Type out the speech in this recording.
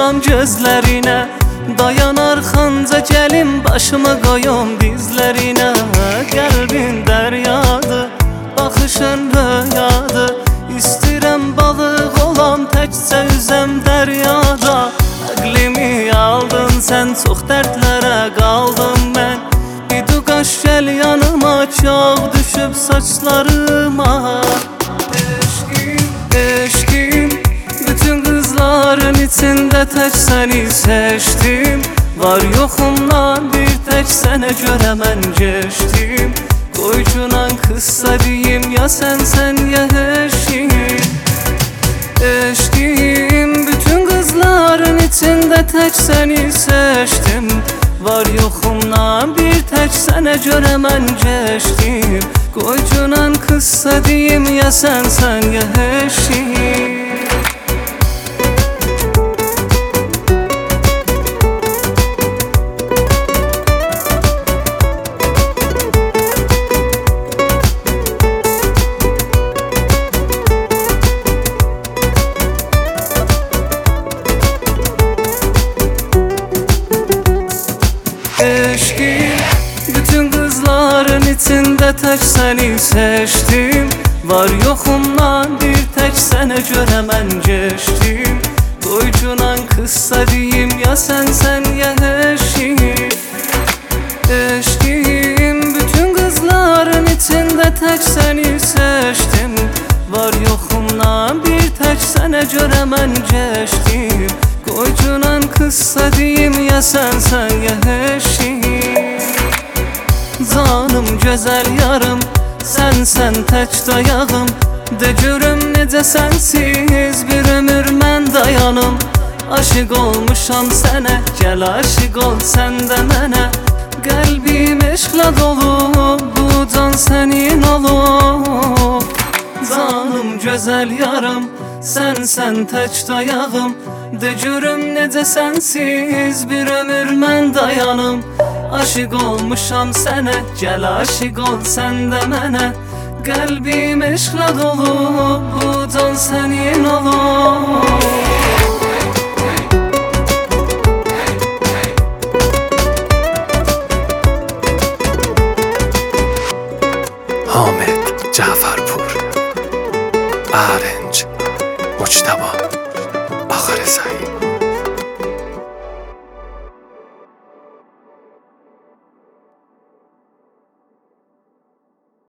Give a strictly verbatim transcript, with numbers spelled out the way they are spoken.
baxıram gözlərinə. Dayan arxanca gəlim, başımı qoyum dizlərinə. Qəlbin dəryadır, baxışın röyadır. İstirəm balıq olam, təkcə üzəm dəryada. Əqlimi aldın sən, çox dərdlərə qaldım mən. İdu qaş gəl yanıma, çox düşüb saçlarıma. Eşqim, eşqim, bütün qızların içində tək səni seçdim. Var yoxumdan bir tək sənə görə mən geçdim. Qoycunan qıssa deyim, ya sənsən ya eşqim. Eşqim, bütün qızların içində tək səni seçdim. Var yoxumdan bir tək sənə görə mən geçdim. Qoycunan qıssa deyim, ya sənsən ya eşqim. Eşqim, bütün qızların içində tək səni seçdim. Var yoxumdan bir tək sənə görə mən geçdim. Qoycunan qıssa deyim, ya sənsən ya eşqim. Eşqim, bütün qızların içində tək səni seçdim. Var yoxumdan bir tək sənə görə mən geçdim. Qoycunan qıssa deyim, ya sənsən ya eşqim. Canım gözəl yarım, sənsən tək dayağım. De görüm necə sənsiz bir ömür mən dayanım. Aşıq olmuşam sənə, gəl aşıq ol sən də mənə. Qəlbim eşqlə dolub, bu can sənin olub. Canım gözəl yarım, sənsən tək dayağım. De görüm necə sənsiz bir ömür mən dayanım. Aşıq olmuşam sənə, gəl aşıq ol sən də mənə. Qəlbim eşqlə dolub, bu can sənin olub. حامد جعفرپور، ارنج مجتبی آخر سعید.